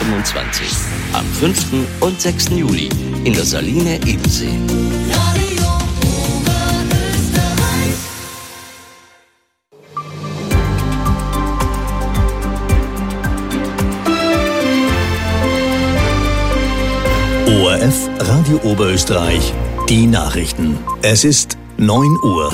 2025. Am 5. und 6. Juli in der Saline Ebensee. ORF Radio Oberösterreich, die Nachrichten. Es ist 9 Uhr.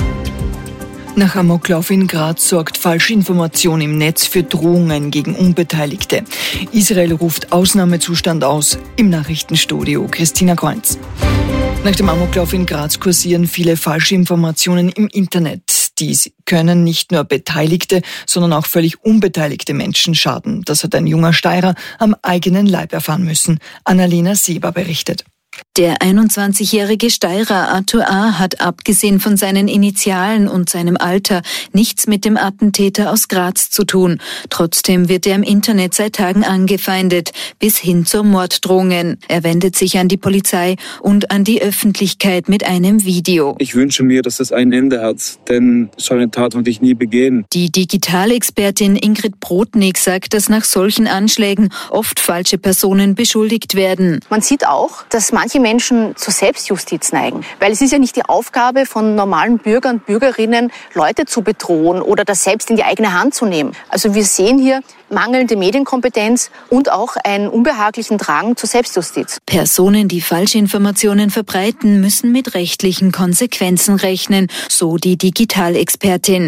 Nach Amoklauf in Graz sorgt Falschinformation im Netz für Drohungen gegen Unbeteiligte. Israel ruft Ausnahmezustand aus. Im Nachrichtenstudio Christina Kreuz. Nach dem Amoklauf in Graz kursieren viele Falschinformationen im Internet. Dies können nicht nur Beteiligte, sondern auch völlig unbeteiligte Menschen schaden. Das hat ein junger Steirer am eigenen Leib erfahren müssen. Annalena Seber berichtet. Der 21-jährige Steirer Arthur A. hat abgesehen von seinen Initialen und seinem Alter nichts mit dem Attentäter aus Graz zu tun. Trotzdem wird er im Internet seit Tagen angefeindet, bis hin zu Morddrohungen. Er wendet sich an die Polizei und an die Öffentlichkeit mit einem Video. Ich wünsche mir, dass das ein Ende hat, denn so eine Tat wollte ich nie begehen. Die Digitalexpertin Ingrid Brodnik sagt, dass nach solchen Anschlägen oft falsche Personen beschuldigt werden. Man sieht auch, dass manche Menschen zur Selbstjustiz neigen. Weil es ist ja nicht die Aufgabe von normalen Bürgern und Bürgerinnen, Leute zu bedrohen oder das selbst in die eigene Hand zu nehmen. Also wir sehen hier mangelnde Medienkompetenz und auch einen unbehaglichen Drang zur Selbstjustiz. Personen, die Falschinformationen verbreiten, müssen mit rechtlichen Konsequenzen rechnen, so die Digitalexpertin.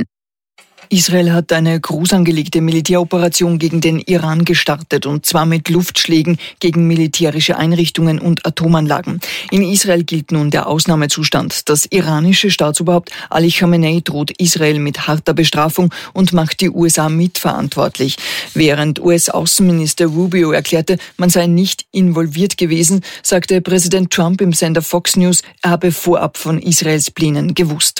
Israel hat eine großangelegte Militäroperation gegen den Iran gestartet, und zwar mit Luftschlägen gegen militärische Einrichtungen und Atomanlagen. In Israel gilt nun der Ausnahmezustand. Das iranische Staatsoberhaupt Ali Khamenei droht Israel mit harter Bestrafung und macht die USA mitverantwortlich. Während US-Außenminister Rubio erklärte, man sei nicht involviert gewesen, sagte Präsident Trump im Sender Fox News, er habe vorab von Israels Plänen gewusst.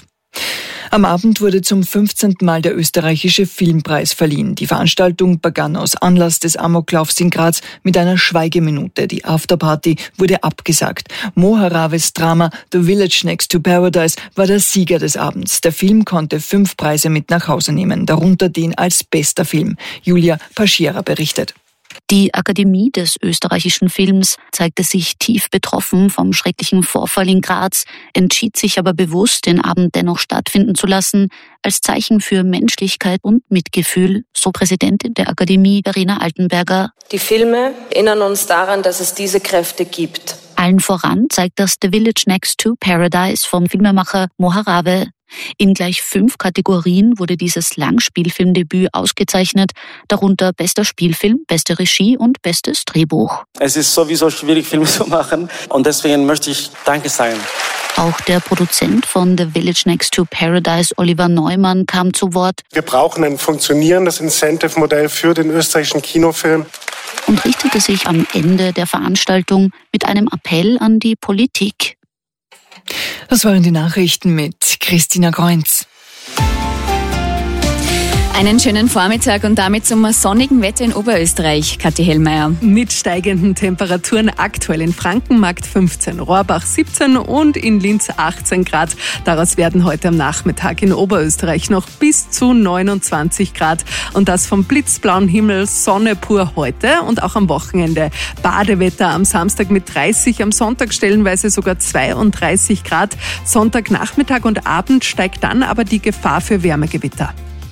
Am Abend wurde zum 15. Mal der österreichische Filmpreis verliehen. Die Veranstaltung begann aus Anlass des Amoklaufs in Graz mit einer Schweigeminute. Die Afterparty wurde abgesagt. Mo Haraves Drama The Village Next to Paradise war der Sieger des Abends. Der Film konnte 5 Preise mit nach Hause nehmen, darunter den als bester Film. Julia Paschera berichtet. Die Akademie des österreichischen Films zeigte sich tief betroffen vom schrecklichen Vorfall in Graz, entschied sich aber bewusst, den Abend dennoch stattfinden zu lassen, als Zeichen für Menschlichkeit und Mitgefühl, so Präsidentin der Akademie Verena Altenberger. Die Filme erinnern uns daran, dass es diese Kräfte gibt. Allen voran zeigt das The Village Next to Paradise vom Filmemacher Mo Harave. In gleich 5 Kategorien wurde dieses Langspielfilmdebüt ausgezeichnet, darunter bester Spielfilm, beste Regie und bestes Drehbuch. Es ist sowieso schwierig, Filme zu machen, und deswegen möchte ich Danke sagen. Auch der Produzent von The Village Next to Paradise, Oliver Neumann, kam zu Wort. Wir brauchen ein funktionierendes Incentive-Modell für den österreichischen Kinofilm. Und richtete sich am Ende der Veranstaltung mit einem Appell an die Politik. Das waren die Nachrichten mit Christina Kreuz. Einen schönen Vormittag und damit zum sonnigen Wetter in Oberösterreich. Kathi Hellmeier. Mit steigenden Temperaturen aktuell in Frankenmarkt 15, Rohrbach 17 und in Linz 18 Grad. Daraus werden heute am Nachmittag in Oberösterreich noch bis zu 29 Grad. Und das vom blitzblauen Himmel, Sonne pur heute und auch am Wochenende. Badewetter am Samstag mit 30, am Sonntag stellenweise sogar 32 Grad. Sonntagnachmittag und Abend steigt dann aber die Gefahr für Wärmegewitter.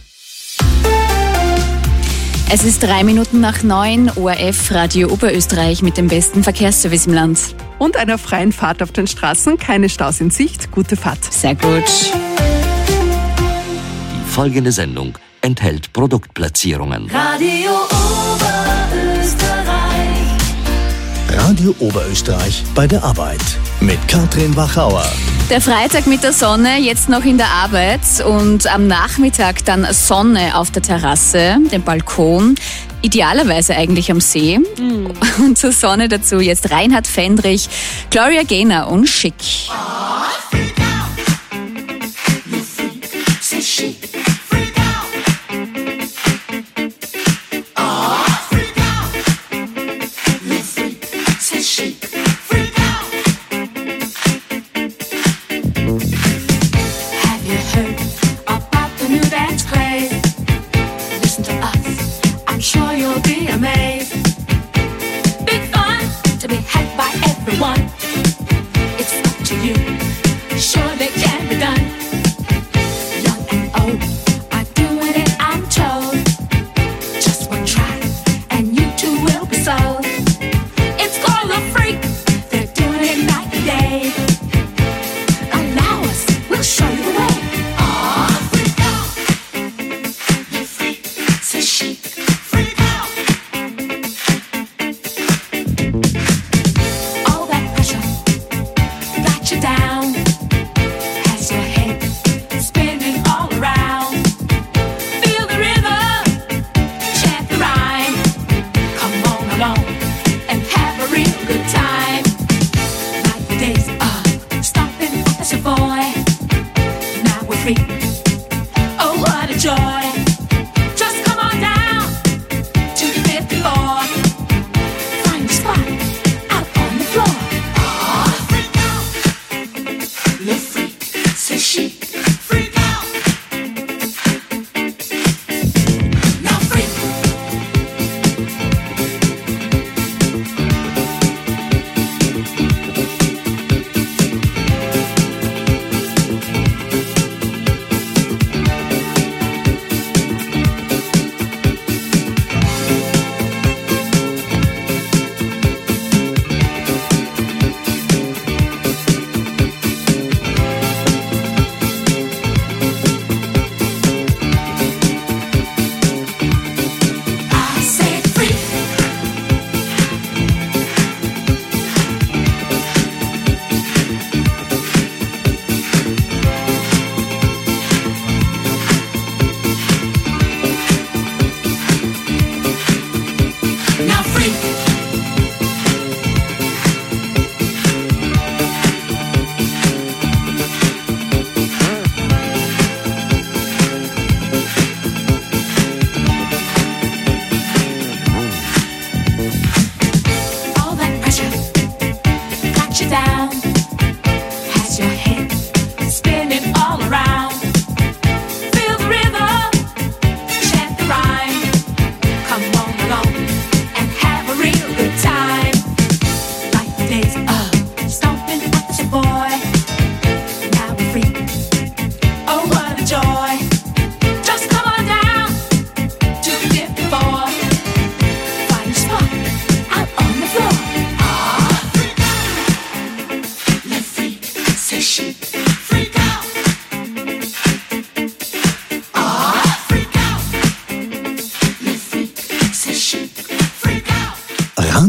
Es ist 3 Minuten nach 9, ORF Radio Oberösterreich mit dem besten Verkehrsservice im Land. Und einer freien Fahrt auf den Straßen, keine Staus in Sicht, gute Fahrt. Sehr gut. Die folgende Sendung enthält Produktplatzierungen. Radio Oberösterreich bei der Arbeit mit Katrin Wachauer. Der Freitag mit der Sonne, jetzt noch in der Arbeit und am Nachmittag dann Sonne auf der Terrasse, dem Balkon, idealerweise eigentlich am See. Und zur Sonne dazu jetzt Reinhard Fendrich, Gloria Gaynor und Schick.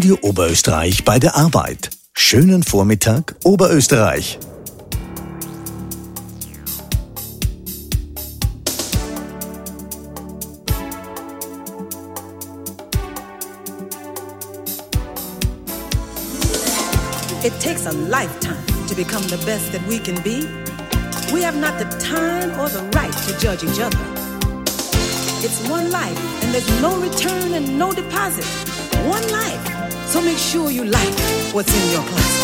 Radio Oberösterreich bei der Arbeit. Schönen Vormittag, Oberösterreich. It takes a lifetime to become the best that we can be. We have not the time or the right to judge each other. It's one life, and there's no return and no deposit. One life, so make sure you like what's in your closet.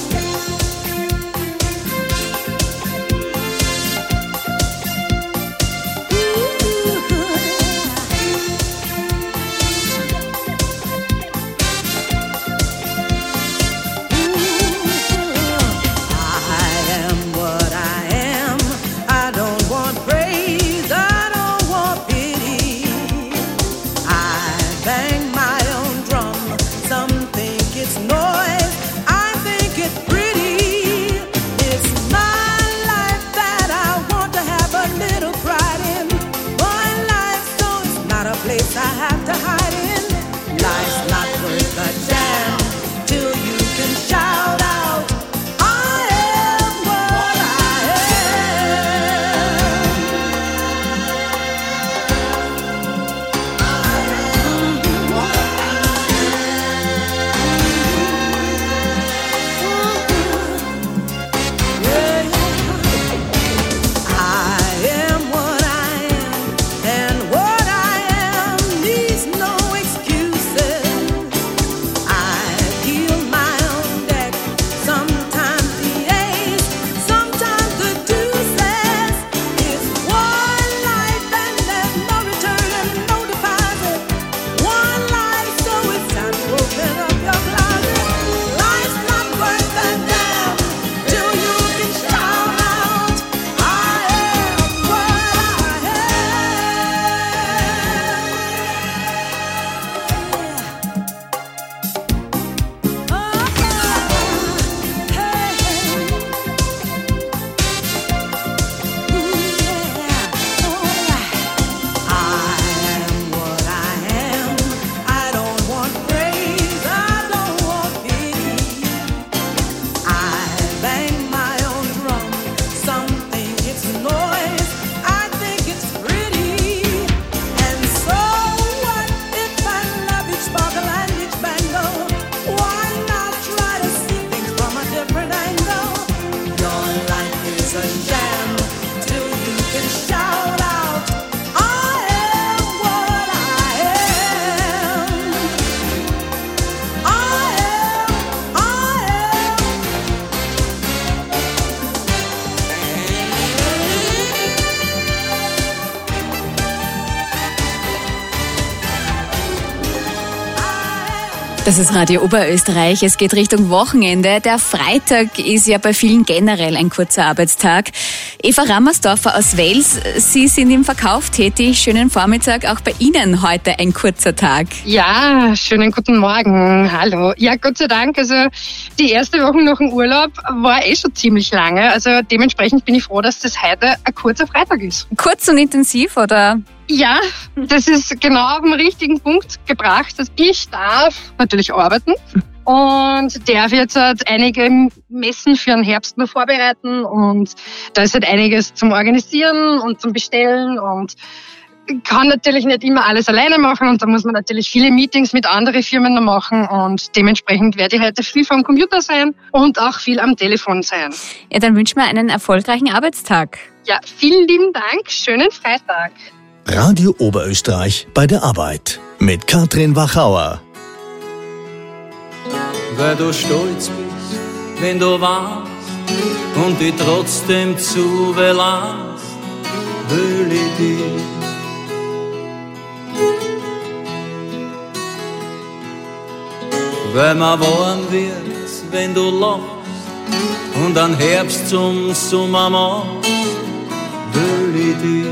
Das ist Radio Oberösterreich. Es geht Richtung Wochenende. Der Freitag ist ja bei vielen generell ein kurzer Arbeitstag. Eva Rammersdorfer aus Wels, Sie sind im Verkauf tätig. Schönen Vormittag. Auch bei Ihnen heute ein kurzer Tag. Ja, schönen guten Morgen. Hallo. Ja, Gott sei Dank. Also die erste Woche nach dem Urlaub war schon ziemlich lange. Also dementsprechend bin ich froh, dass das heute ein kurzer Freitag ist. Kurz und intensiv, oder? Ja, das ist genau auf den richtigen Punkt gebracht. Ich darf natürlich arbeiten und darf jetzt halt einige Messen für den Herbst noch vorbereiten und da ist halt einiges zum Organisieren und zum Bestellen und kann natürlich nicht immer alles alleine machen und da muss man natürlich viele Meetings mit anderen Firmen noch machen und dementsprechend werde ich heute viel vom Computer sein und auch viel am Telefon sein. Ja, dann wünschen wir einen erfolgreichen Arbeitstag. Ja, vielen lieben Dank. Schönen Freitag. Radio Oberösterreich bei der Arbeit mit Katrin Wachauer. Weil du stolz bist, wenn du warst und dich trotzdem zu lässt, will ich dich. Weil man warm wird, wenn du lachst und an Herbst zum Sommer machst, will ich dich.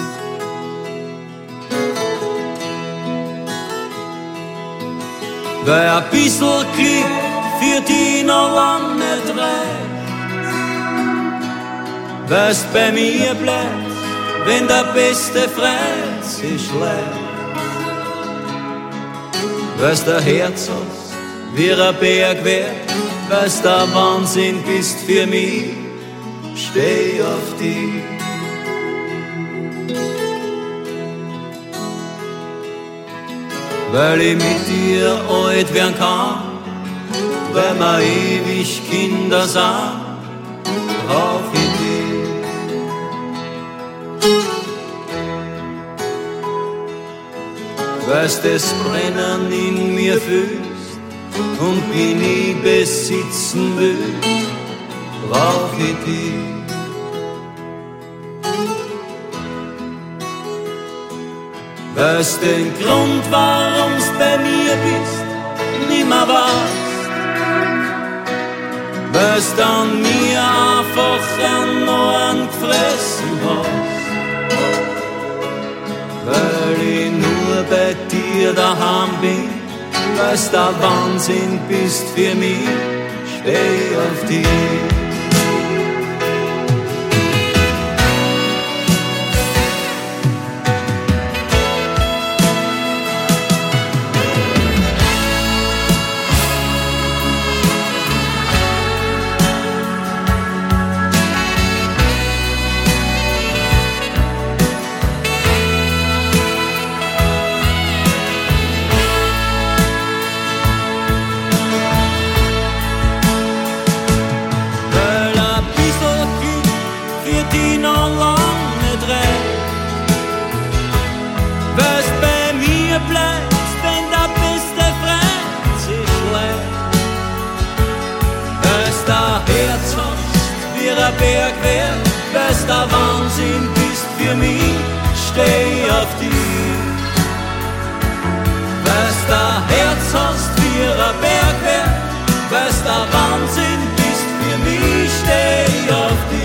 Weil ein bisschen Glück für dich noch lang nicht reicht. Weil's bei mir bleibt, wenn der beste Freund sich schlägt. Weil's der Herz hast, wie ein Bergwerk, weil's der Wahnsinn bist für mich, steh auf dich. Weil ich mit dir alt werden kann, weil wir ewig Kinder sind, brauch ich dich. Weil's das Brennen in mir fühlst und mich nie besitzen willst, brauch ich dich. Weil's den Grund, warum's bei mir bist, nimmer weißt. Weil's dann mir einfach an Ohren gefressen hast. Weil ich nur bei dir daheim bin, weil's der Wahnsinn bist für mich, steh auf dich. Bergwerk, weil's der Wahnsinn bist für mich, steh auf dich. Weil's der Herz hast wie ein Bergwerk, weil's der Wahnsinn bist für mich, steh auf dich.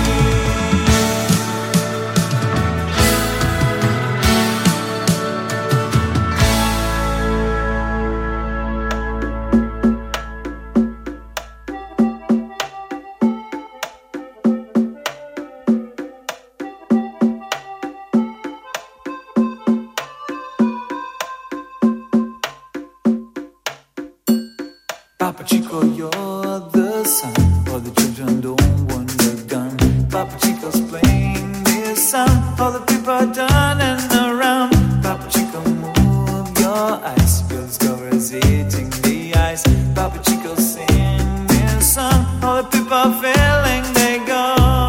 Papa Chico, you're the son, all the children don't want the gun. Papa Chico's playing this song, all the people are turning around. Papa Chico, move your eyes, you'll discover it's eating the ice. Papa Chico, sing this song, all the people are feeling they go.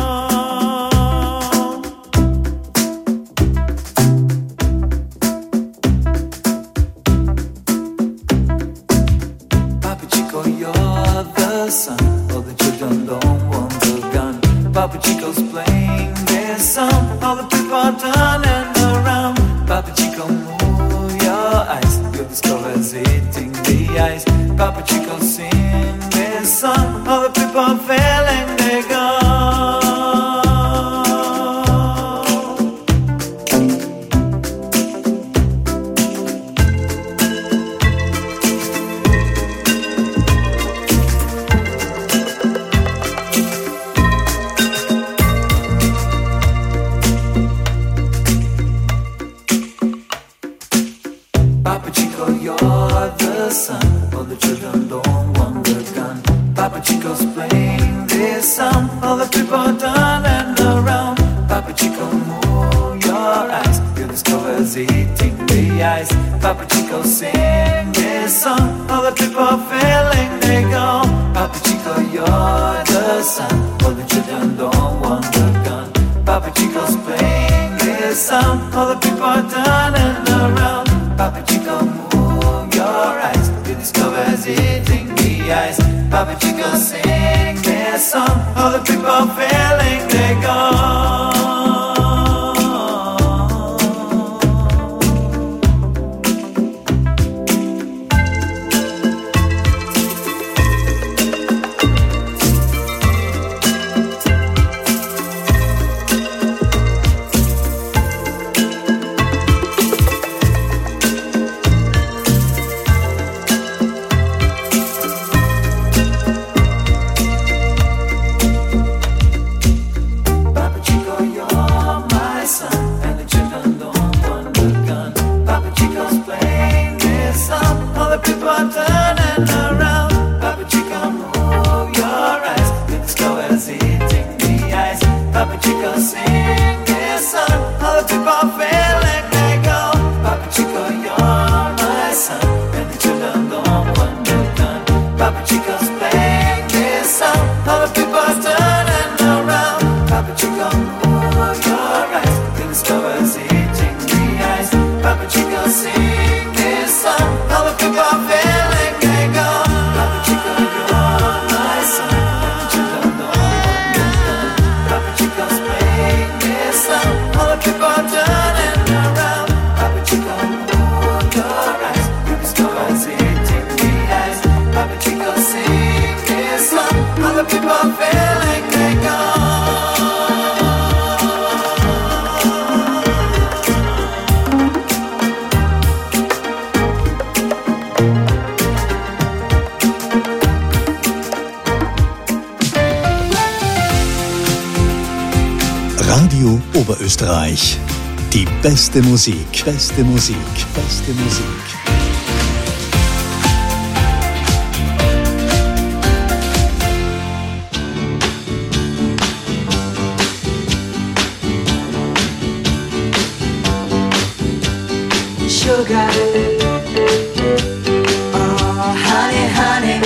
Son, all the children don't want the gun. Papa Chico's playing this song, all the people are turning around. Papa Chico, move your eyes, you'll discover it's eating the ice. Papa Chico, sing this song, all the people are feeling they go. Son, all the children don't want the gun. Papa Chico's playing this song, all the people are turning around. Papa Chico, move your eyes, you'll discover it's eating the ice. Papa Chico, sing this song, all the people are feeling they go. Papa Chico, you're the son, all the children don't want the gun. Papa Chico's playing this song, all the people are turning around. Papa Chico, move your eyes, you discover it's eating the ice. Papa Chico, sing this song, all the people are feeling they go. Oberösterreich. Die beste Musik, beste Musik, beste Musik. Sugar, oh honey, honey,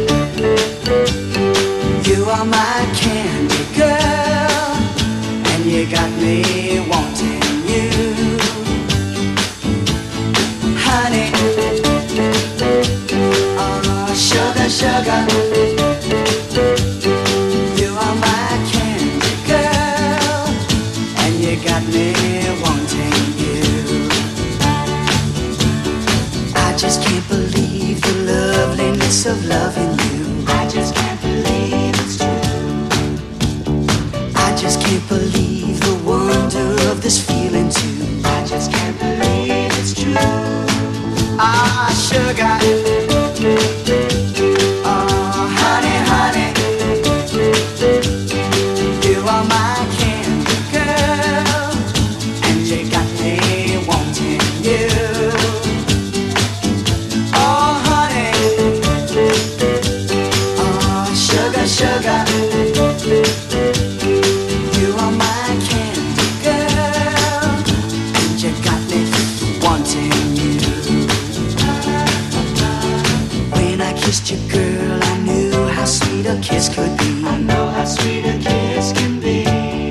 you are my candy girl, and you got me wanting you, honey, oh sugar, sugar, you are my candy girl, and you got me wanting you. I just can't believe the loveliness of loving you. I just can't believe it's true. I just can't believe the wonder of this feeling too. I just can't believe it's true. Ah, sugar. Oh, honey, honey. You are my candy girl, and you got me wanting you. Sugar, you are my candy girl, and you got me wanting you. When I kissed you, girl, I knew how sweet a kiss could be. I know how sweet a kiss can be.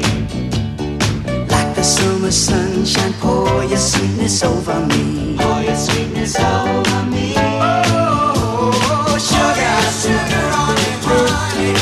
Like the summer sunshine, pour your sweetness over me. Pour your sweetness over me. Oh, sugar, sugar on it, honey.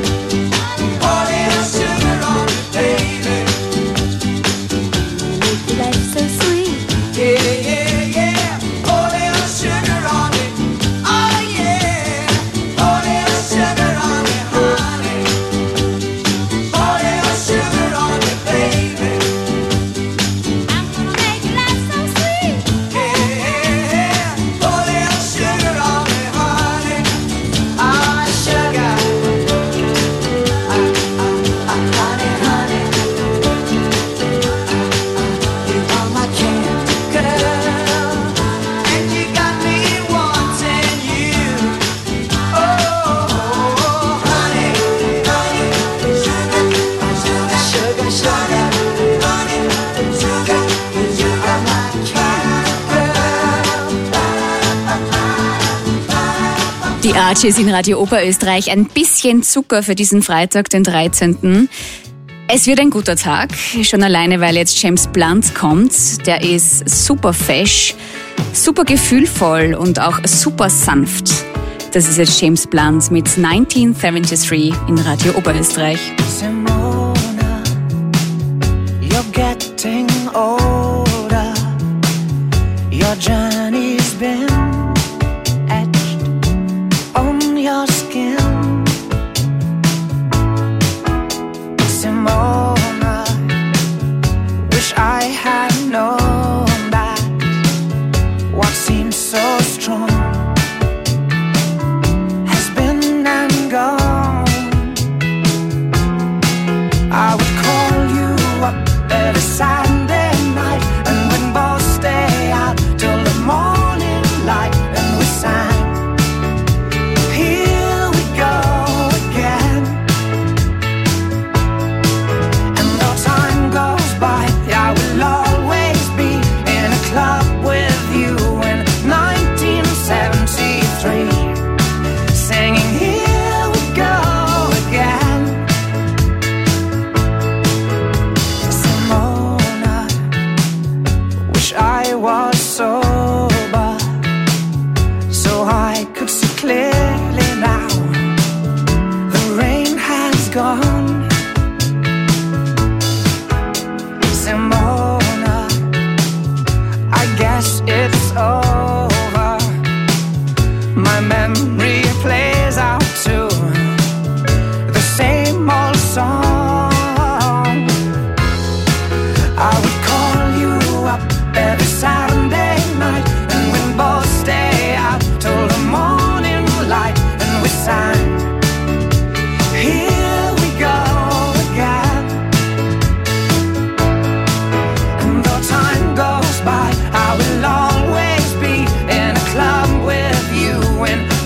Die Archies in Radio Oberösterreich. Ein bisschen Zucker für diesen Freitag, den 13. Es wird ein guter Tag, schon alleine, weil jetzt James Blunt kommt. Der ist super fesch, super gefühlvoll und auch super sanft. Das ist jetzt James Blunt mit 1973 in Radio Oberösterreich. Simona, you're getting older. Your journey's been your skin. Simona, wish I had known that what seems so strong has been and gone. I would call you up every Saturday night, and we'd both stay out till the morning.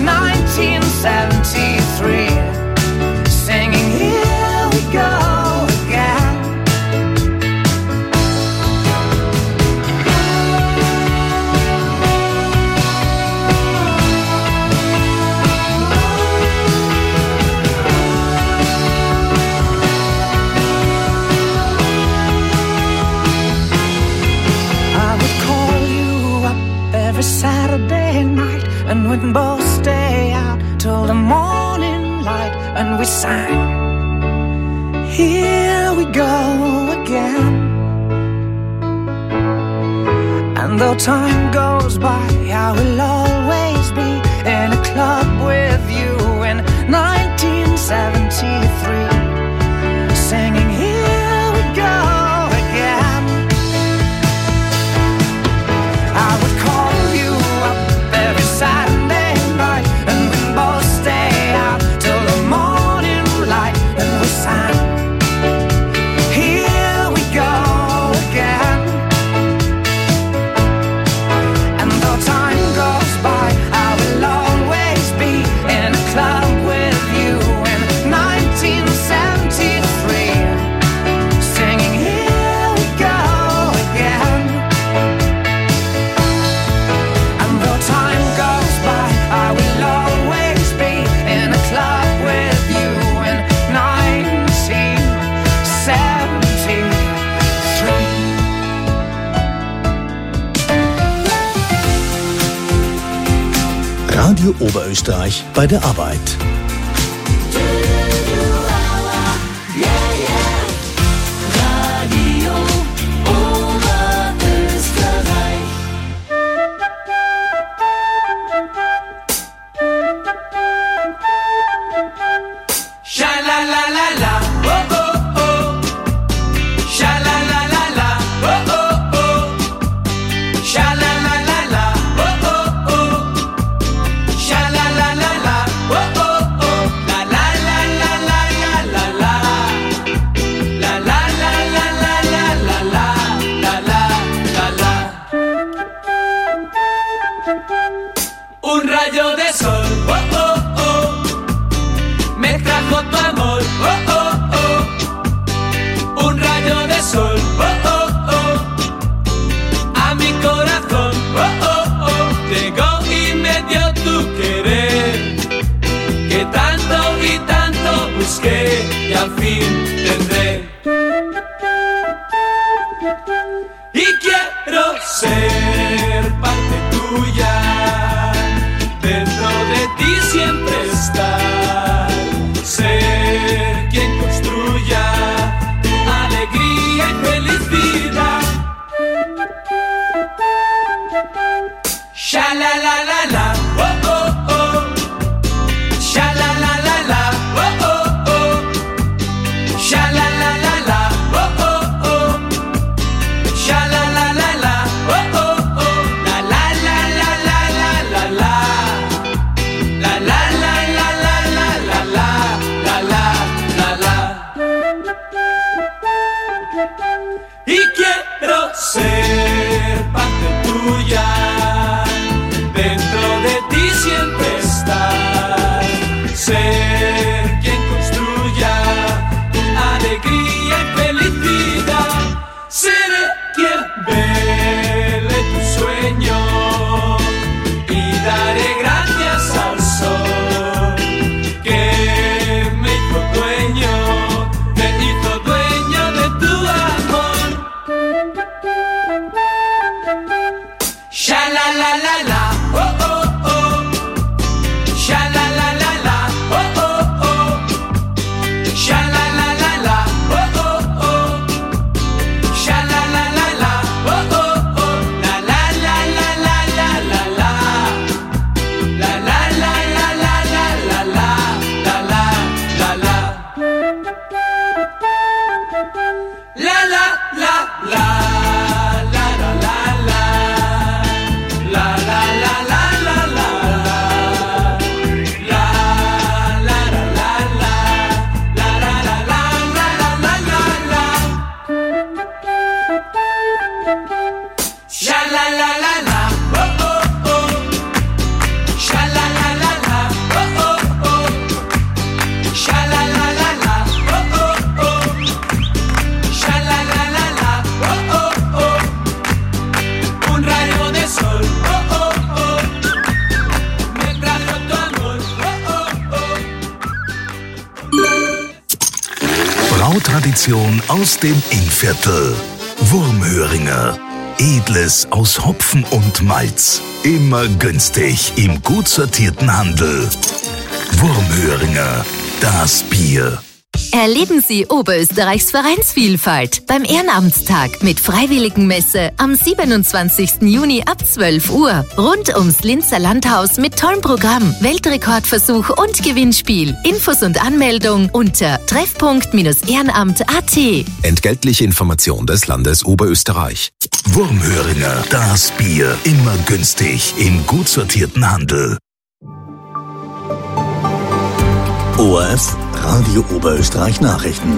1973, singing here we go again. Saturday night, and we'd both stay out till the morning light, and we sang, here we go again. And though time goes by, I will always be in a club with you in 1973, singing here we go again. I would call Saturday night, and we both stay out till the morning light, and we sang, here we go again. And though time goes by, I will always be in a club with you in 1973, singing here we go again. And though time I will always be in a club with you in 1973. Radio Oberösterreich bei der Arbeit. Y al fin tendré. Y quiero ser parte tuya, dentro de ti siempre estar, ser quien construya tu alegría y felicidad. Sha la la la la, oh oh oh. Sha la la la la, oh oh oh. Sha la la la la, oh oh oh. Sha la la la la, oh oh oh. La la la la la la la la. La la la la la la la la. La la la la. Y quiero ser parte tuya, dentro de ti siempre estar, ser quien construya alegría y felicidad, seré quien vele tu sueño y daré gracias al sol que me hizo dueño de tu amor. Sha la la la la, oh oh oh. Sha la la la la, oh oh. Brautradition aus dem Innviertel. Wurmhöringer. Edles aus Hopfen und Malz. Immer günstig im gut sortierten Handel. Wurmhöringer. Das Bier. Erleben Sie Oberösterreichs Vereinsvielfalt beim Ehrenamtstag mit Freiwilligenmesse am 27. Juni ab 12 Uhr. Rund ums Linzer Landhaus mit tollem Programm, Weltrekordversuch und Gewinnspiel. Infos und Anmeldung unter treffpunkt-ehrenamt.at. Entgeltliche Information des Landes Oberösterreich. Wurmhöringer. Das Bier. Immer günstig im gut sortierten Handel. ORF Radio Oberösterreich Nachrichten.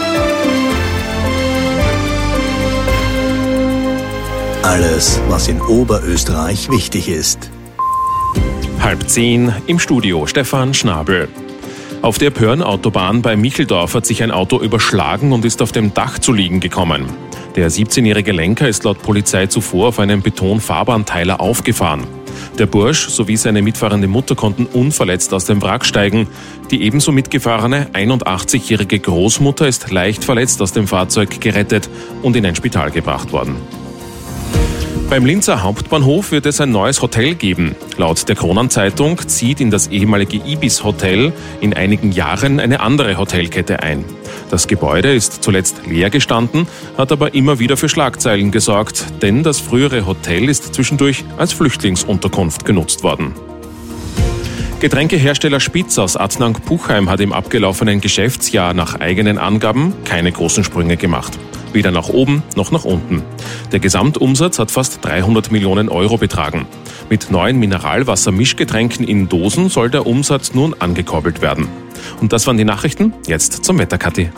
Alles, was in Oberösterreich wichtig ist. 9:30 im Studio Stefan Schnabel. Auf der Pörn-Autobahn bei Micheldorf hat sich ein Auto überschlagen und ist auf dem Dach zu liegen gekommen. Der 17-jährige Lenker ist laut Polizei zuvor auf einem Betonfahrbahnteiler aufgefahren. Der Bursch sowie seine mitfahrende Mutter konnten unverletzt aus dem Wrack steigen. Die ebenso mitgefahrene 81-jährige Großmutter ist leicht verletzt aus dem Fahrzeug gerettet und in ein Spital gebracht worden. Beim Linzer Hauptbahnhof wird es ein neues Hotel geben. Laut der Kronenzeitung zieht in das ehemalige Ibis-Hotel in einigen Jahren eine andere Hotelkette ein. Das Gebäude ist zuletzt leer gestanden, hat aber immer wieder für Schlagzeilen gesorgt, denn das frühere Hotel ist zwischendurch als Flüchtlingsunterkunft genutzt worden. Getränkehersteller Spitz aus Adnang-Puchheim hat im abgelaufenen Geschäftsjahr nach eigenen Angaben keine großen Sprünge gemacht. Weder nach oben noch nach unten. Der Gesamtumsatz hat fast 300 Millionen Euro betragen. Mit neuen Mineralwasser-Mischgetränken in Dosen soll der Umsatz nun angekurbelt werden. Und das waren die Nachrichten. Jetzt zum Wetter, Kathi.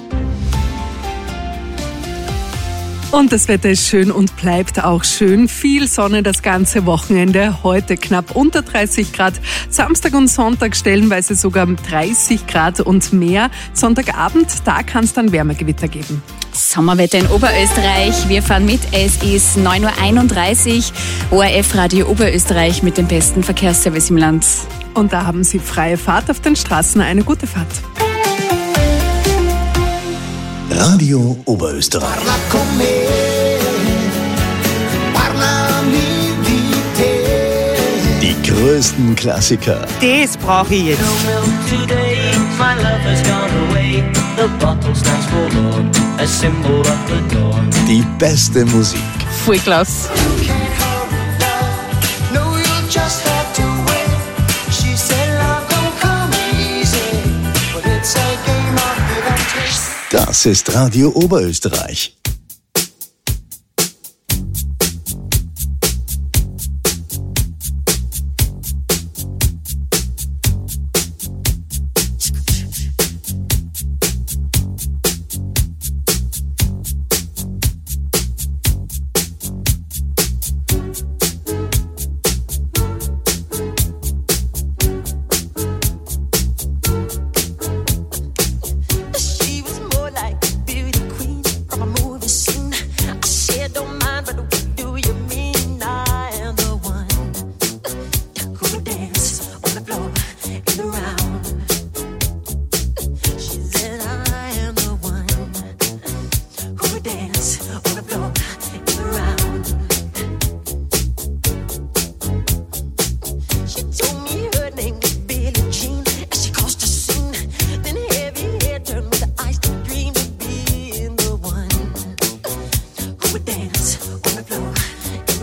Und das Wetter ist schön und bleibt auch schön. Viel Sonne das ganze Wochenende. Heute knapp unter 30 Grad. Samstag und Sonntag stellenweise sogar 30 Grad und mehr. Sonntagabend, da kann es dann Wärmegewitter geben. Sommerwetter in Oberösterreich. Wir fahren mit. Es ist 9:31 Uhr. ORF Radio Oberösterreich mit dem besten Verkehrsservice im Land. Und da haben Sie freie Fahrt auf den Straßen. Eine gute Fahrt. Radio Oberösterreich. Die größten Klassiker. Das brauche ich jetzt. Die beste Musik. Voll klasse. Das ist Radio Oberösterreich.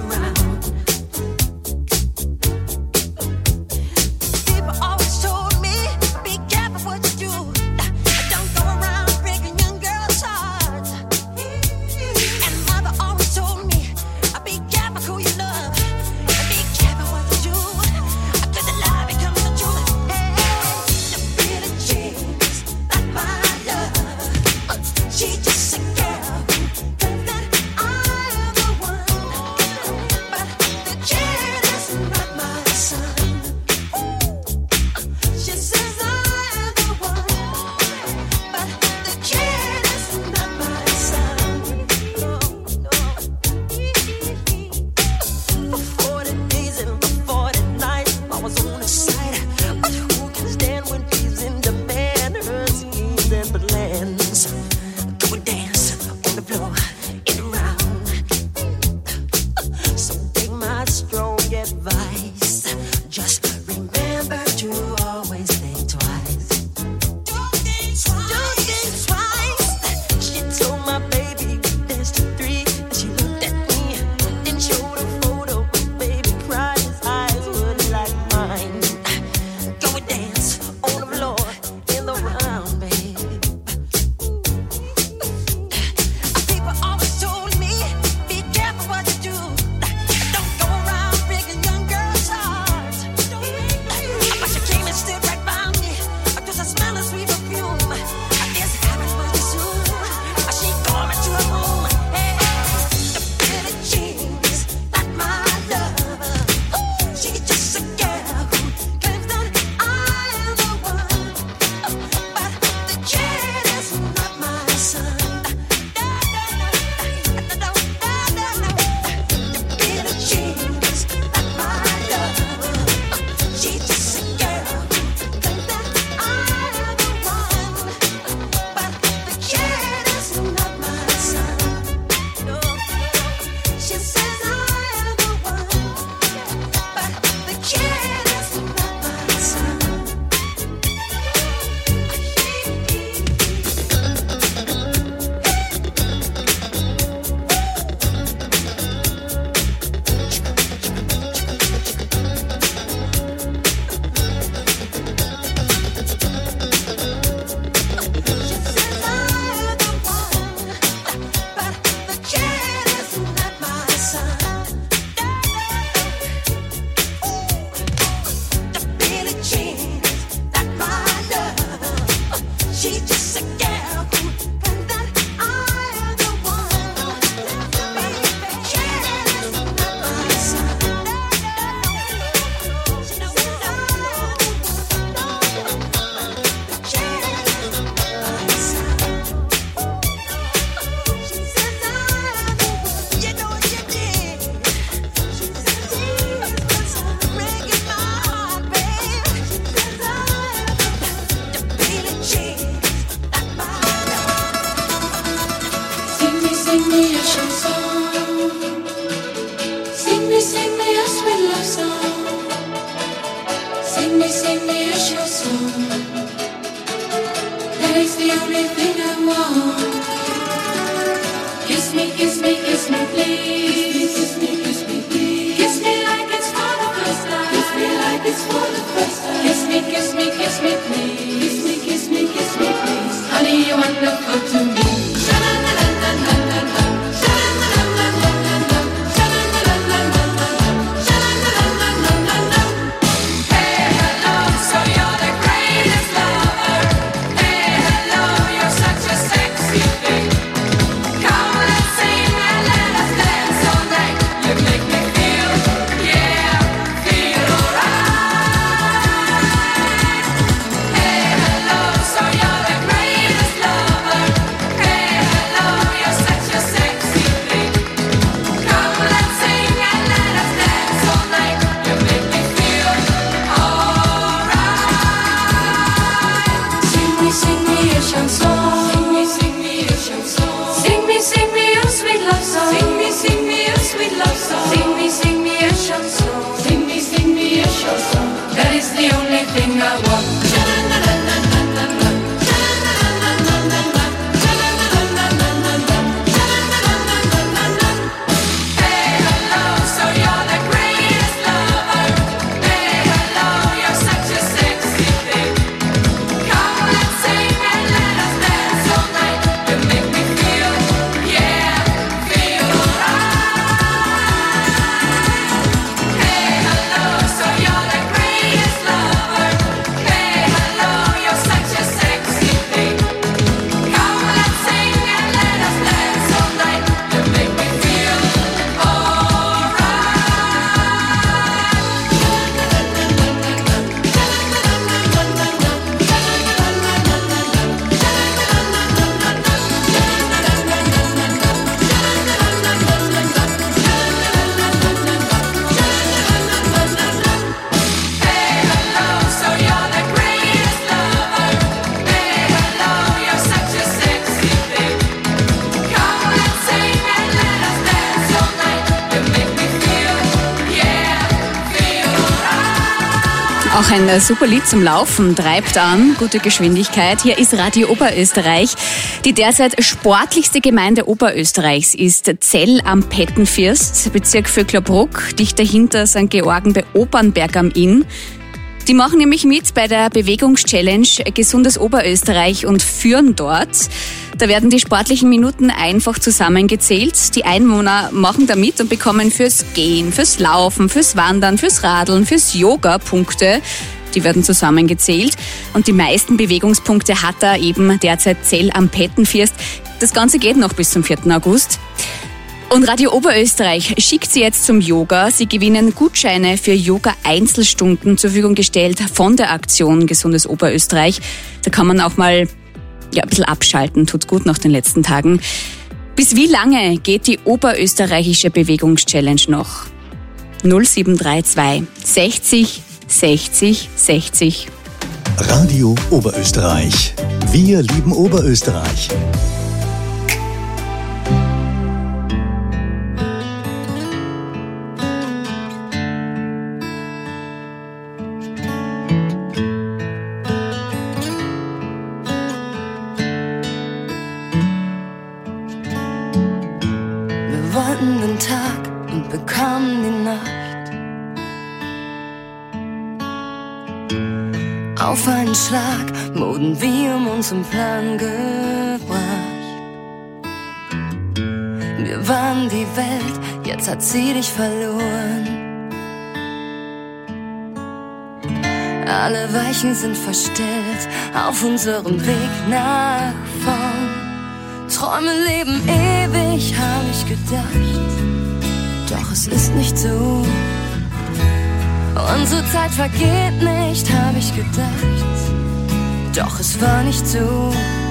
People always told me Auch ein super Lied zum Laufen, treibt an, gute Geschwindigkeit. Hier ist Radio Oberösterreich. Die derzeit sportlichste Gemeinde Oberösterreichs ist Zell am Pettenfirst, Bezirk Vöcklerbruck, dicht dahinter St. Georgen bei Opernberg am Inn. Die machen nämlich mit bei der Bewegungschallenge Gesundes Oberösterreich und führen dort. Da werden die sportlichen Minuten einfach zusammengezählt. Die Einwohner machen da mit und bekommen fürs Gehen, fürs Laufen, fürs Wandern, fürs Radeln, fürs Yoga Punkte. Die werden zusammengezählt. Und die meisten Bewegungspunkte hat da eben derzeit Zell am Pettenfirst. Das Ganze geht noch bis zum 4. August. Und Radio Oberösterreich schickt Sie jetzt zum Yoga. Sie gewinnen Gutscheine für Yoga-Einzelstunden zur Verfügung gestellt von der Aktion Gesundes Oberösterreich. Da kann man auch mal ein bisschen abschalten, tut gut nach den letzten Tagen. Bis wie lange geht die oberösterreichische Bewegungschallenge noch? 0732 60 60 60. Radio Oberösterreich. Wir lieben Oberösterreich. Den Tag und bekamen die Nacht. Auf einen Schlag wurden wir um unseren Plan gebracht. Wir waren die Welt, jetzt hat sie dich verloren. Alle Weichen sind verstellt auf unserem Weg nach vorn. Träume leben ewig, hab ich gedacht. Doch es ist nicht so. Unsere Zeit vergeht nicht, hab ich gedacht. Doch es war nicht so.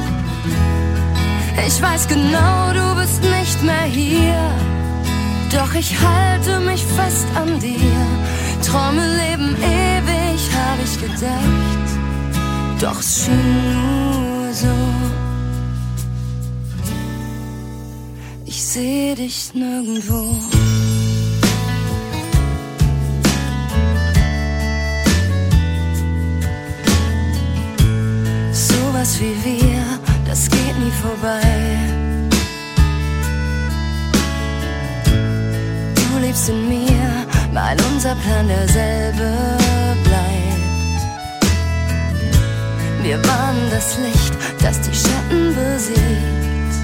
Ich weiß genau, du bist nicht mehr hier. Doch ich halte mich fest an dir. Träume leben ewig, hab ich gedacht. Doch es schien nur so. Ich seh dich nirgendwo. Sowas wie wir, das geht nie vorbei. Du lebst in mir, weil unser Plan derselbe bleibt. Wir waren das Licht, das die Schatten besiegt.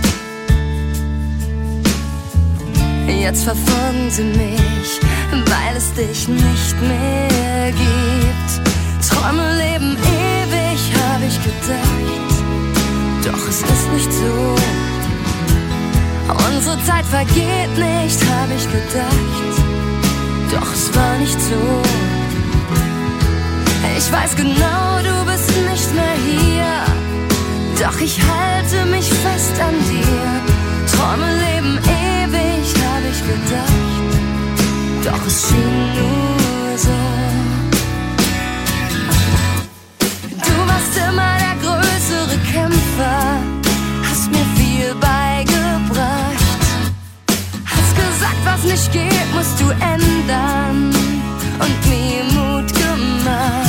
Jetzt verfolgen sie mich, weil es dich nicht mehr gibt. Träume leben ewig, hab ich gedacht. Doch es ist nicht so. Unsere Zeit vergeht nicht, hab ich gedacht. Doch es war nicht so. Ich weiß genau, du bist nicht mehr hier. Doch ich halte mich fest an dir. Träume leben ewig, hab ich gedacht. Doch es schien nur so. Du warst immer der größere Kämpfer, hast mir viel beigebracht. Hast gesagt, was nicht geht, musst du ändern und mir Mut gemacht.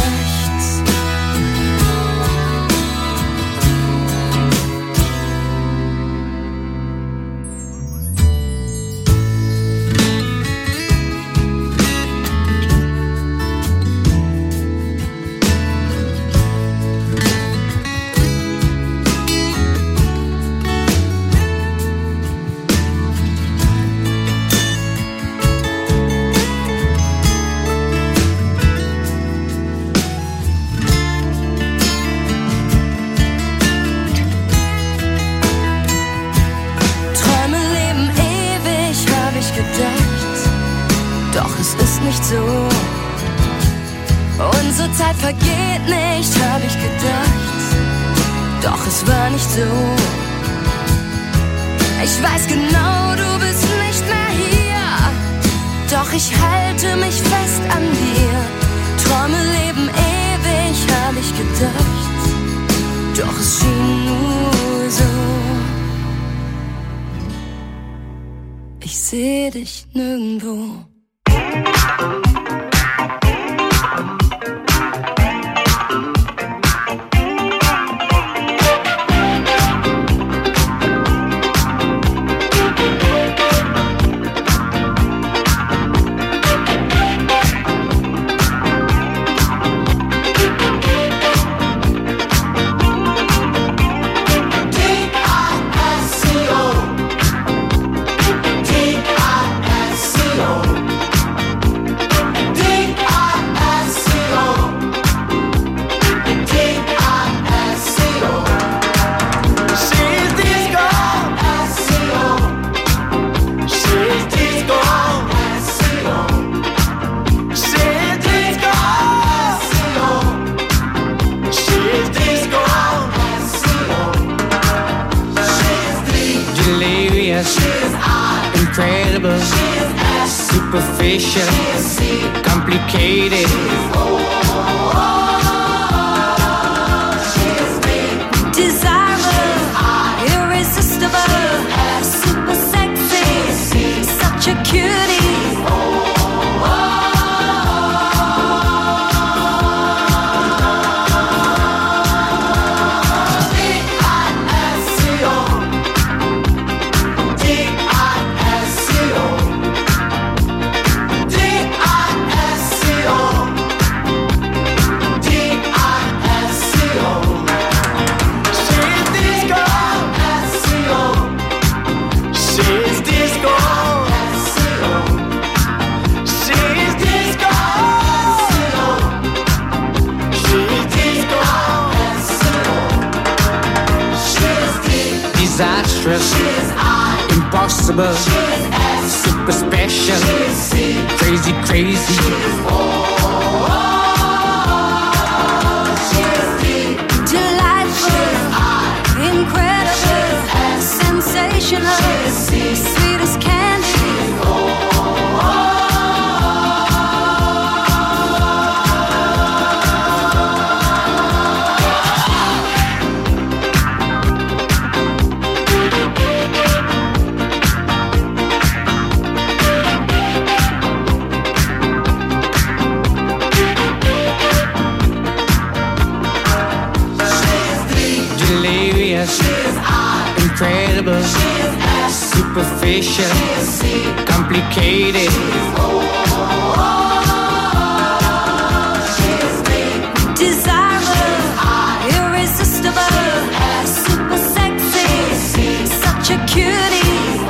So. Unsere Zeit vergeht nicht, hab ich gedacht. Doch es war nicht so. Ich weiß genau, du bist nicht mehr hier. Doch ich halte mich fest an dir. Träume leben ewig, hab ich gedacht. Doch es schien nur so. Ich seh dich nirgendwo. delirious, incredible, superficial, complicated. Desirable, irresistible, super sexy, such a cutie. Disastrous, impossible, super special, crazy, crazy. Delightful, incredible, sensational, sweet as candy. Incredible, superficial, complicated. Desirable, irresistible, super sexy, such a cutie.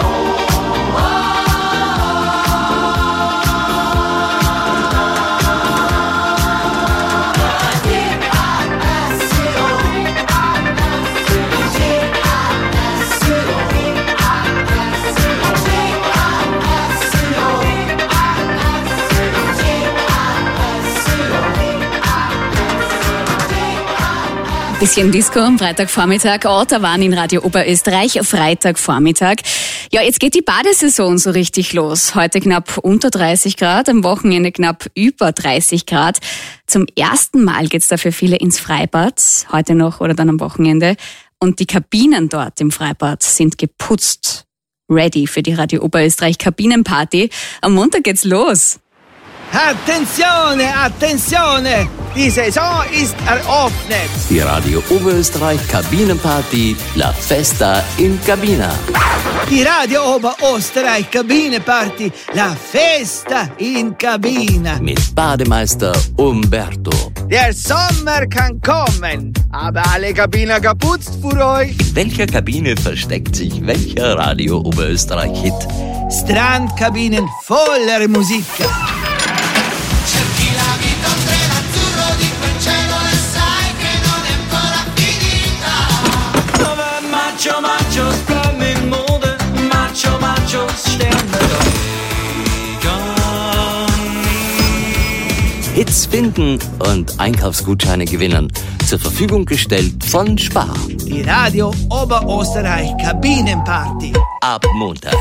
Bisschen Disco am Freitagvormittag. Autobahn in Radio Oberösterreich, Freitagvormittag. Ja, jetzt geht die Badesaison so richtig los. Heute knapp unter 30 Grad, am Wochenende knapp über 30 Grad. Zum ersten Mal geht's da für viele ins Freibad, heute noch oder dann am Wochenende. Und die Kabinen dort im Freibad sind geputzt. Ready für die Radio Oberösterreich Kabinenparty. Am Montag geht's los. Attenzione, attenzione! Die Saison ist eröffnet. Die Radio Oberösterreich Kabinenparty La Festa in Cabina. Die Radio Oberösterreich Kabinenparty La Festa in Cabina. Mit Bademeister Umberto. Der Sommer kann kommen, aber alle Kabinen geputzt für euch. In welcher Kabine versteckt sich welcher Radio Oberösterreich-Hit? Strandkabinen voller Musik. Machos bleiben in Mode, Machos sterben Hits finden und Einkaufsgutscheine gewinnen. Zur Verfügung gestellt von Spar. Die Radio Oberösterreich Kabinenparty. Ab Montag.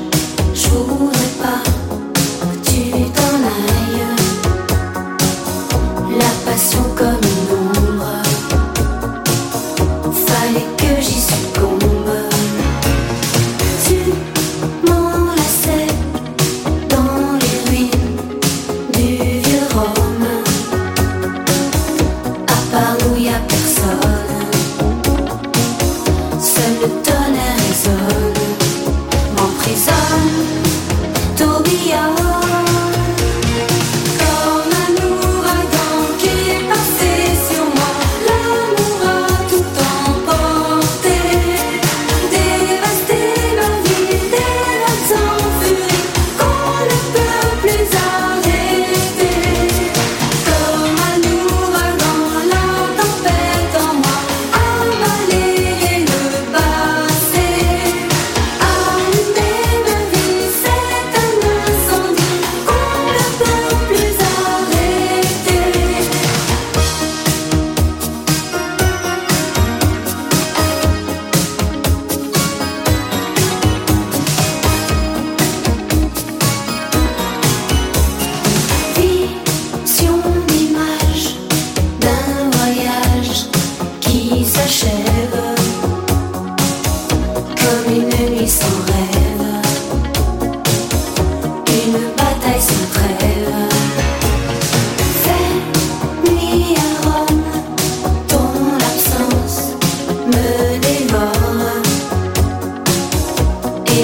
Je voudrais pas que tu t'en ailles.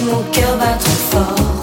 mon cœur bat trop fort.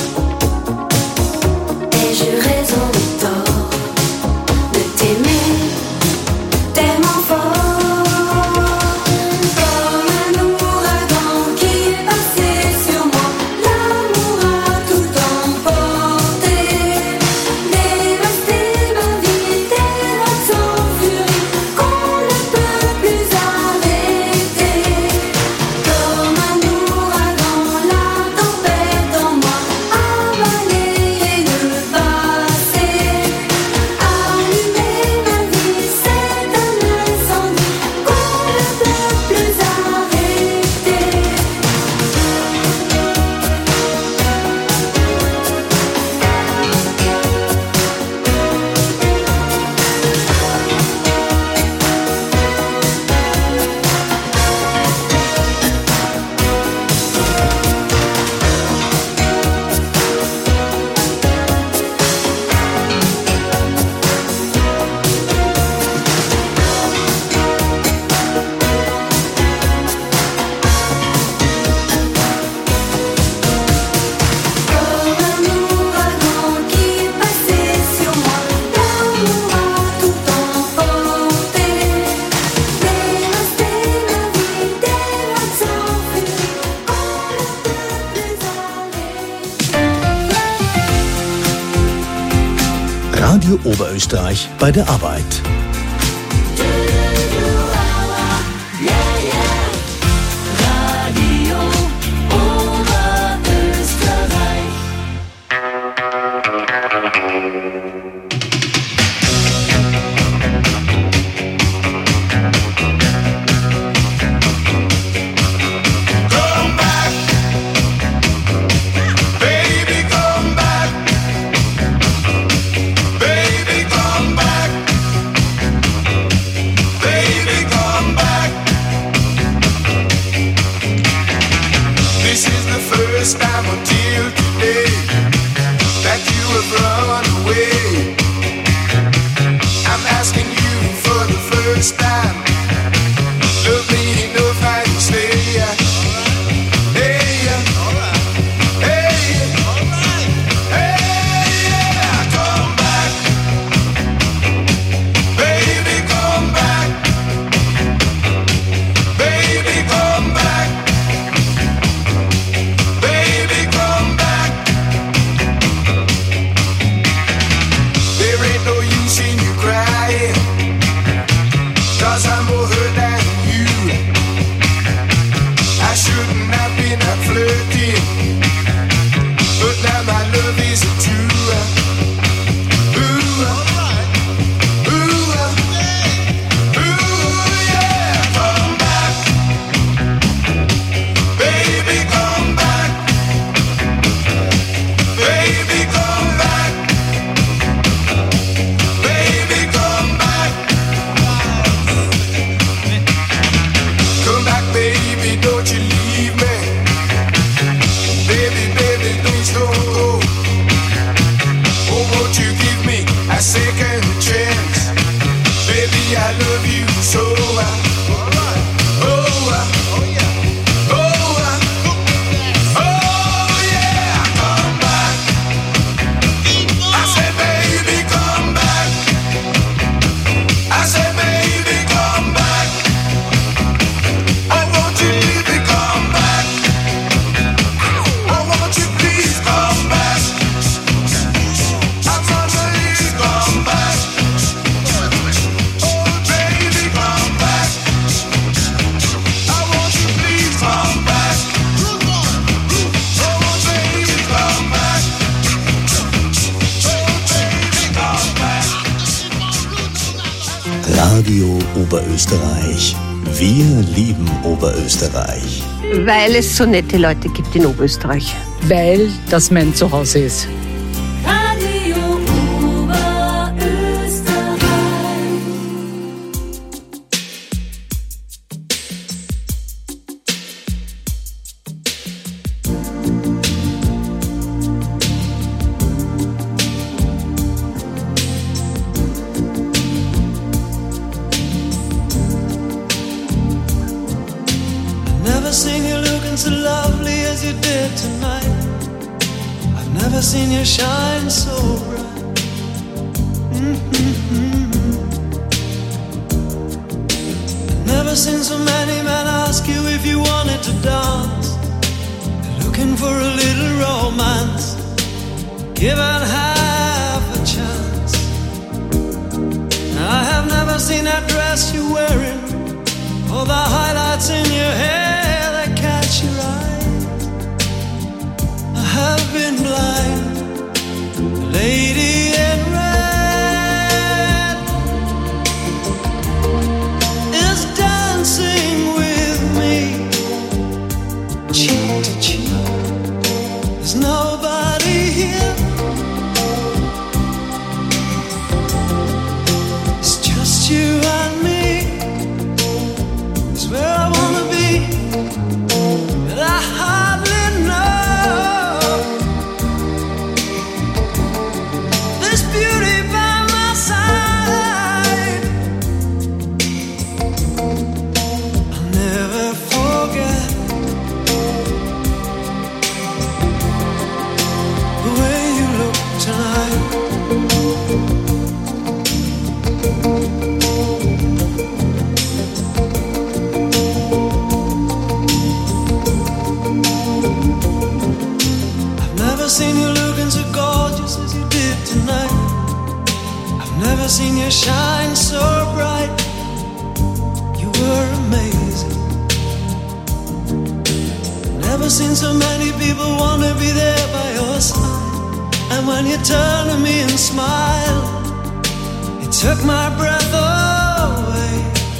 Ai-je raison ou tort de t'aimer tellement fort? Comme un ouragan qui est passé sur moi, l'amour a tout emporté, dévasté ma vie, des vagues sans furie qu'on ne peut plus arrêter. Comme un ouragan, la tempête en moi a balayé le passé, allumé ma vie, c'est un incendie qu'on ne peut plus arrêter. Comme un ouragan qui est passé sur moi, l'amour a tout emporté, dévasté ma vie, des vagues sans furie qu'on ne peut plus arrêter. Radio Oberösterreich bei der Arbeit. Radio Oberösterreich. Come back, baby, come back, baby, come back, baby, come back. This is the first time until today that you have run away. I'm asking you for the first time. Love me enough and stay. Hey, hey, hey, yeah. Come back, baby, come back, baby, come back, baby, come back. There ain't no use in you crying, 'cause I'm more hurt than you. I shouldn't have been out flirting, but now my love isn't true. Ooh, ooh, ooh, yeah. Come back, baby, come back, baby, come back, baby, come back. Come back, baby, don't you leave me. Baby, baby, please don't go. Oh, won't you give me a second chance? Baby, I love you so. Oh, yeah, come back. I said, baby, come back. I said, baby, come back. I want you to come back. I want you, please come back. I want you, please come back. Oh, baby, come back. I want you, please come back. Oh, baby, come back. Oh, baby, come back. Radio Oberösterreich. Wir lieben Oberösterreich. Weil es so nette Leute gibt in Oberösterreich. Weil das mein Zuhause ist. Radio Oberösterreich. Never seen you looking so lovely as you did tonight. I've never seen you shine so bright. I've never seen so many men ask you if you wanted to dance. Looking for a little romance, given half a chance. I have never seen that dress you're wearing, or the highlights in your hair that catch your eye. I have been blind, the lady in red is dancing with me, cheek to cheek. There's nobody here, it's just you and me. It's where I wanna be, but I hardly know. This beauty by my side, I'll never forget the way you look tonight. I've never seen you looking so gorgeous as you did tonight. I've never seen you shine so bright. You were amazing. Never seen so many people want to be there by your side. And when you turn to me and smile, it took my breath away.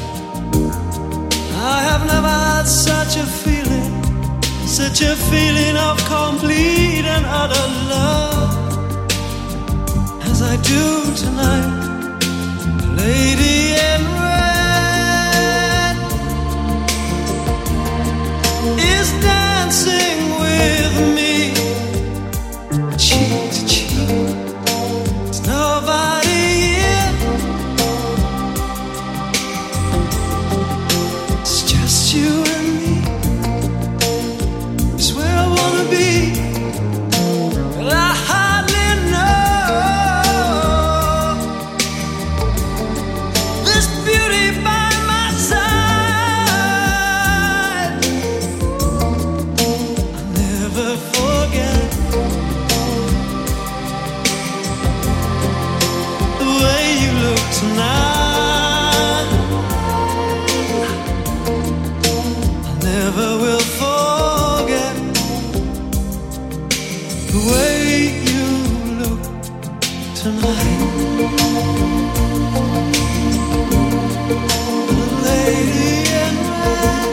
I have never had such a feeling, such a feeling of complete and utter love as I do tonight. The lady in red is dancing with me, cheek to cheek. There's nobody here, it's just you and me. It's where I wanna be, but I hardly know. This beauty by my side, I'll never forget the way you look tonight. I never will forget the way you look tonight. The lady in red,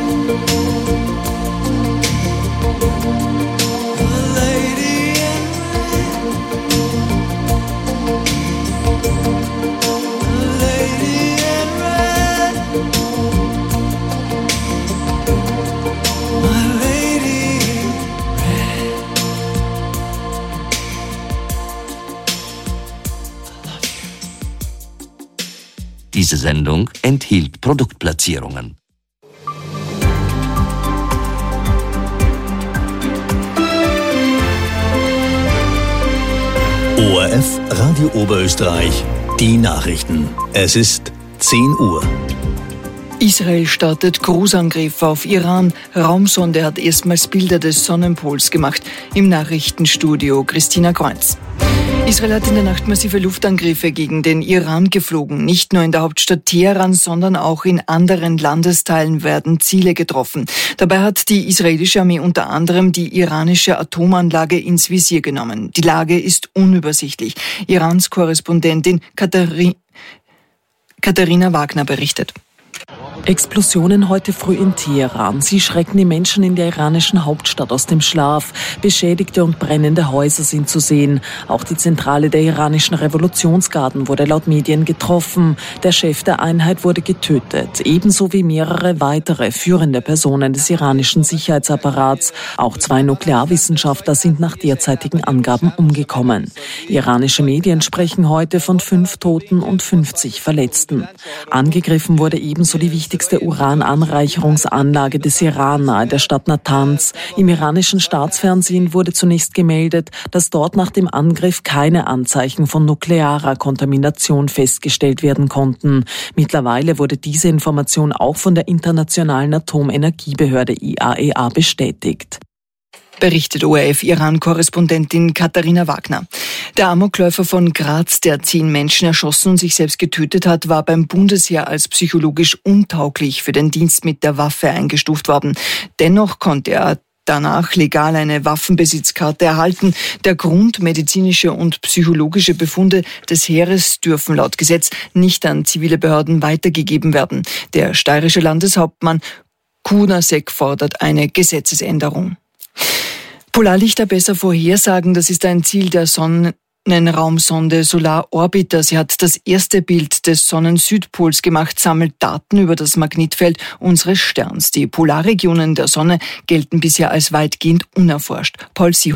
the lady in red, the lady in red, my lady in red. Diese Sendung enthielt Produktplatzierungen. ORF Radio Oberösterreich, die Nachrichten. Es ist 10 Uhr. Israel startet Großangriff auf Iran. Raumsonde hat erstmals Bilder des Sonnenpols gemacht. Im Nachrichtenstudio Christina Kreuz. Israel hat in der Nacht massive Luftangriffe gegen den Iran geflogen. Nicht nur in der Hauptstadt Teheran, sondern auch in anderen Landesteilen werden Ziele getroffen. Dabei hat die israelische Armee unter anderem die iranische Atomanlage ins Visier genommen. Die Lage ist unübersichtlich. Irans Korrespondentin Katharina Wagner berichtet. Explosionen heute früh in Teheran. Sie schrecken die Menschen in der iranischen Hauptstadt aus dem Schlaf. Beschädigte und brennende Häuser sind zu sehen. Auch die Zentrale der iranischen Revolutionsgarden wurde laut Medien getroffen. Der Chef der Einheit wurde getötet, ebenso wie mehrere weitere führende Personen des iranischen Sicherheitsapparats. Auch 2 Nuklearwissenschaftler sind nach derzeitigen Angaben umgekommen. Iranische Medien sprechen heute von 5 Toten und 50 Verletzten. Angegriffen wurde ebenso ebenso die wichtigste Urananreicherungsanlage des Iran nahe der Stadt Natanz. Im iranischen Staatsfernsehen wurde zunächst gemeldet, dass dort nach dem Angriff keine Anzeichen von nuklearer Kontamination festgestellt werden konnten. Mittlerweile wurde diese Information auch von der Internationalen Atomenergiebehörde IAEA bestätigt. Berichtet ORF-Iran-Korrespondentin Katharina Wagner. Der Amokläufer von Graz, der 10 Menschen erschossen und sich selbst getötet hat, war beim Bundesheer als psychologisch untauglich für den Dienst mit der Waffe eingestuft worden. Dennoch konnte er danach legal eine Waffenbesitzkarte erhalten. Der Grund, medizinische und psychologische Befunde des Heeres dürfen laut Gesetz nicht an zivile Behörden weitergegeben werden. Der steirische Landeshauptmann Kunasek fordert eine Gesetzesänderung. Polarlichter besser vorhersagen, das ist ein Ziel der Sonnenraumsonde Solar Orbiter. Sie hat das erste Bild des Sonnensüdpols gemacht, sammelt Daten über das Magnetfeld unseres Sterns. Die Polarregionen der Sonne gelten bisher als weitgehend unerforscht. Paul Siehofer.